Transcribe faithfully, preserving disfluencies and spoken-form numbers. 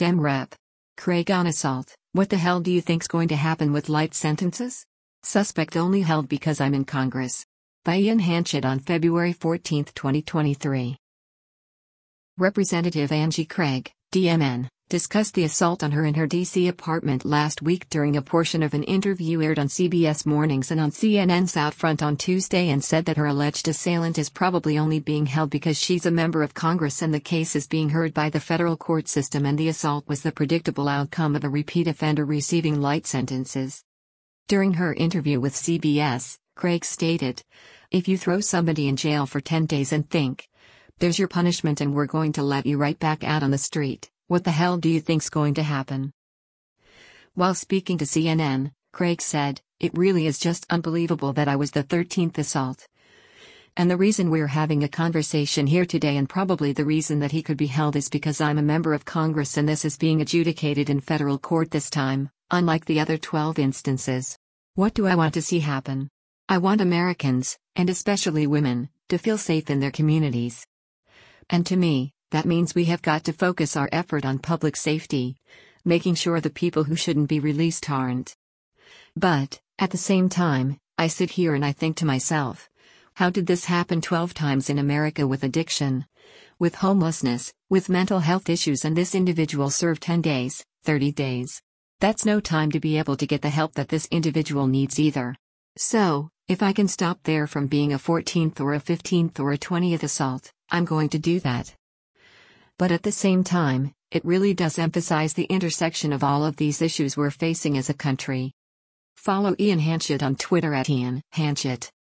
Dem Rep. Craig on assault. What the hell do you think's going to happen with light sentences? Suspect only held because I'm in Congress. By Ian Hanchett on February fourteenth, twenty twenty-three. Representative Angie Craig, D M N, discussed the assault on her in her D C apartment last week during a portion of an interview aired on C B S Mornings and on C N N's Outfront on Tuesday, and said that her alleged assailant is probably only being held because she's a member of Congress and the case is being heard by the federal court system, and the assault was the predictable outcome of a repeat offender receiving light sentences. During her interview with C B S, Craig stated, "If you throw somebody in jail for ten days and think, there's your punishment and we're going to let you right back out on the street, what the hell do you think's going to happen?" While speaking to C N N, Craig said, "It really is just unbelievable that I was the thirteenth assault. And the reason we're having a conversation here today, and probably the reason that he could be held, is because I'm a member of Congress and this is being adjudicated in federal court this time, unlike the other twelve instances. What do I want to see happen? I want Americans, and especially women, to feel safe in their communities. And to me, that means we have got to focus our effort on public safety, making sure the people who shouldn't be released aren't. But, at the same time, I sit here and I think to myself, how did this happen twelve times in America with addiction, with homelessness, with mental health issues, and this individual served ten days, thirty days? That's no time to be able to get the help that this individual needs either. So, if I can stop there from being a fourteenth or a fifteenth or a twentieth assault, I'm going to do that." But at the same time, it really does emphasize the intersection of all of these issues we're facing as a country. Follow Ian Hanchett on Twitter at Ian Hanchett.